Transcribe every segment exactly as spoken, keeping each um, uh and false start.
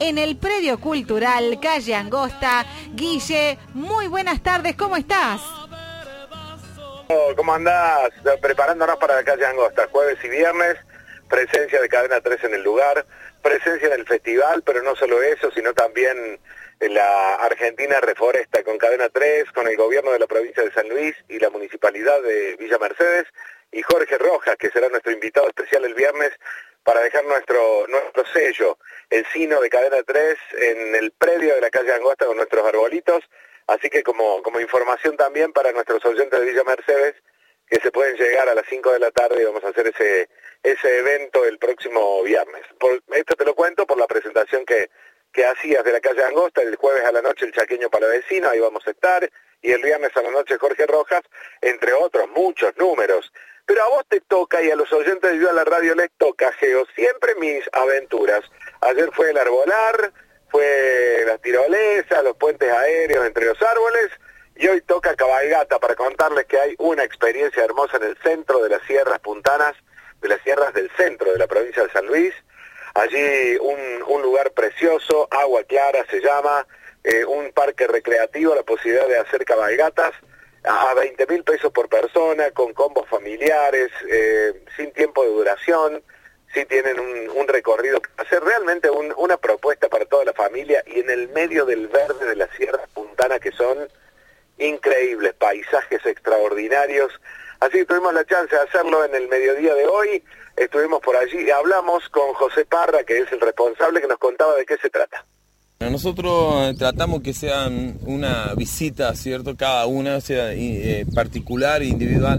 en el Predio Cultural, calle Angosta. Guille, muy buenas tardes, ¿cómo estás? ¿Cómo andás? Preparándonos para la calle Angosta, jueves y viernes, presencia de Cadena tres en el lugar, presencia en el festival, pero no solo eso, sino también la Argentina Reforesta con Cadena tres, con el gobierno de la provincia de San Luis y la municipalidad de Villa Mercedes, y Jorge Rojas, que será nuestro invitado especial el viernes para dejar nuestro nuestro sello, el sino de Cadena tres, en el predio de la calle Angosta con nuestros arbolitos. Así que como, como información también para nuestros oyentes de Villa Mercedes, que se pueden llegar a las cinco de la tarde y vamos a hacer ese ese evento el próximo viernes. Por, esto te lo cuento por la presentación que, que hacías de la calle Angosta, el jueves a la noche el Chaqueño Palavecino, ahí vamos a estar, y el viernes a la noche Jorge Rojas, entre otros muchos números. Pero a vos te toca, y a los oyentes de Yo a la Radio les toca, Geo, siempre mis aventuras. Ayer fue el arbolar, fue las tirolesas, los puentes aéreos entre los árboles, y hoy toca cabalgata para contarles que hay una experiencia hermosa en el centro de las sierras puntanas, de las sierras del centro de la provincia de San Luis. Allí un, un lugar precioso, Agua Clara se llama, eh, un parque recreativo, la posibilidad de hacer cabalgatas a veinte mil pesos por persona, con combos familiares, eh, sin tiempo de duración. Sí tienen un, un recorrido que hacer realmente un, una propuesta para toda la familia, y en el medio del verde de las sierras puntanas, que son increíbles, paisajes extraordinarios. Así que tuvimos la chance de hacerlo en el mediodía de hoy, estuvimos por allí y hablamos con José Parra, que es el responsable, que nos contaba de qué se trata. Nosotros tratamos que sean una visita, ¿cierto? Cada una sea eh, particular e individual,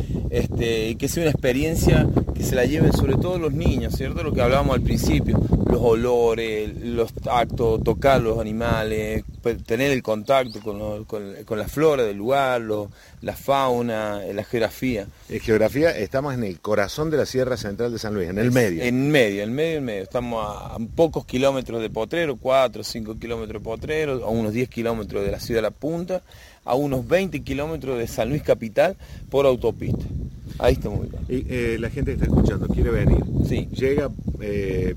este, y que sea una experiencia que se la lleven sobre todo los niños, ¿cierto? Lo que hablábamos al principio, los olores, los tactos, tocar los animales, tener el contacto con, lo, con, con la flora del lugar, lo, la fauna, la geografía. En geografía estamos en el corazón de la Sierra Central de San Luis, en el medio. En medio, en medio, en medio. Estamos a, a pocos kilómetros de Potrero, cuatro o cinco kilómetros de Potrero, a unos diez kilómetros de la ciudad de La Punta, a unos veinte kilómetros de San Luis Capital por autopista. Ahí estamos ubicados. Y eh, la gente que está escuchando quiere venir. Sí. Llega eh,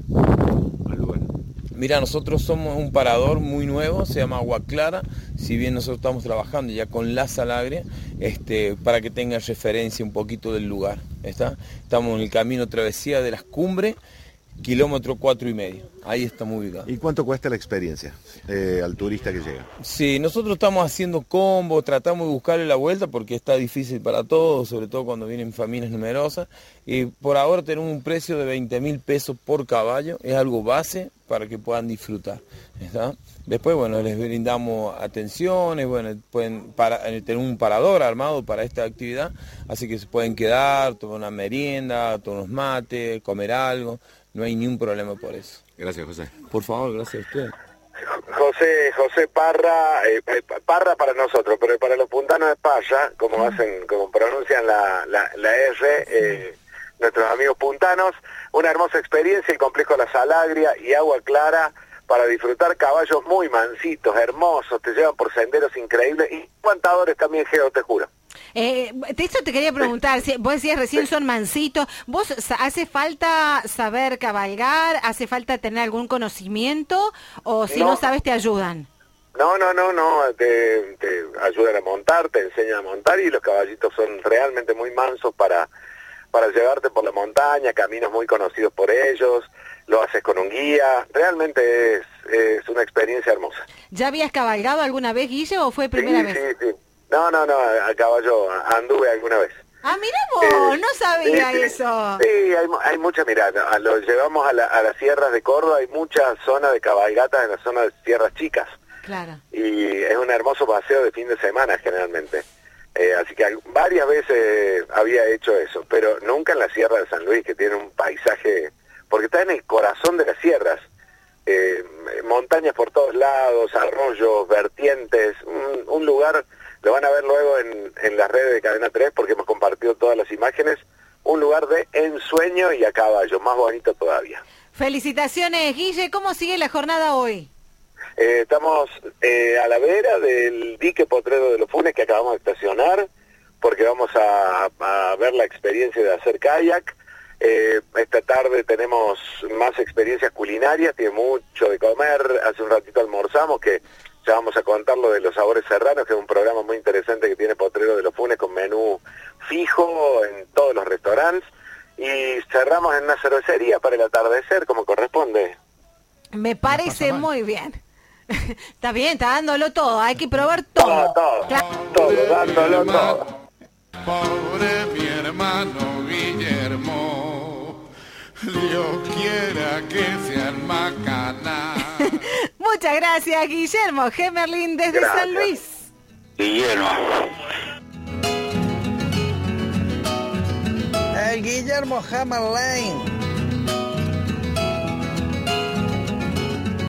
al lugar. Mira, nosotros somos un parador muy nuevo, se llama Agua Clara, si bien nosotros estamos trabajando ya con la Salagria, este, para que tengan referencia un poquito del lugar, ¿está? Estamos en el camino Travesía de las Cumbres, kilómetro cuatro y medio, ahí estamos ubicados. ¿Y cuánto cuesta la experiencia eh, al turista que llega? Sí, nosotros estamos haciendo combos, tratamos de buscarle la vuelta porque está difícil para todos, sobre todo cuando vienen familias numerosas, y por ahora tenemos un precio de veinte mil pesos por caballo, es algo base para que puedan disfrutar, ¿está? Después, bueno, les brindamos atenciones, bueno, pueden para, tener un parador armado para esta actividad, así que se pueden quedar, tomar una merienda, tomar unos mates, comer algo, no hay ningún problema por eso. Gracias, José. Por favor, gracias a usted. José José Parra, eh, Parra para nosotros, pero para los puntanos es Paya, como hacen, como pronuncian la, la, la R, eh, nuestros amigos puntanos. Una hermosa experiencia, el complejo La Salagria y Agua Clara, para disfrutar caballos muy mansitos, hermosos, te llevan por senderos increíbles, y aguantadores también, Geo, te juro. Eh, de eso te quería preguntar, si vos decías recién son mansitos, ¿vos hace falta saber cabalgar, hace falta tener algún conocimiento, o si no, no sabes te ayudan? No, no, no, no, te, te ayudan a montar, te enseñan a montar, y los caballitos son realmente muy mansos para, para llevarte por la montaña, caminos muy conocidos por ellos, lo haces con un guía, realmente es, es una experiencia hermosa. ¿Ya habías cabalgado alguna vez, Guille, o fue primera sí, vez? Sí, sí, no, no, no, a caballo anduve alguna vez. Ah, mira vos, eh, no sabía sí, sí, eso. Sí, hay, hay mucha, mirá, lo llevamos a, la, a las sierras de Córdoba, hay mucha zona de cabalgatas en la zona de sierras chicas. Claro. Y es un hermoso paseo de fin de semana generalmente. Eh, así que varias veces había hecho eso, pero nunca en la Sierra de San Luis, que tiene un paisaje, porque está en el corazón de las sierras, eh, montañas por todos lados, arroyos, vertientes, un, un lugar, lo van a ver luego en, en las redes de Cadena tres, porque hemos compartido todas las imágenes, un lugar de ensueño y a caballo, más bonito todavía. Felicitaciones, Guille, ¿cómo sigue la jornada hoy? Eh, estamos eh, a la vera del dique Potrero de los Funes, que acabamos de estacionar, porque vamos a, a ver la experiencia de hacer kayak. Eh, esta tarde tenemos más experiencias culinarias, tiene mucho de comer. Hace un ratito almorzamos, que ya vamos a contar lo de los sabores serranos, que es un programa muy interesante que tiene Potrero de los Funes con menú fijo en todos los restaurantes. Y cerramos en una cervecería para el atardecer, como corresponde. Me parece no muy bien. Está bien, está dándolo todo, hay que probar todo. Todo, todo, claro. todo, dándolo todo. Pobre mi hermano Guillermo, Dios quiera que sea el macana. Muchas gracias, Guillermo Gemerlin desde Gracias. San Luis. Guillermo. El Guillermo Gemerlin.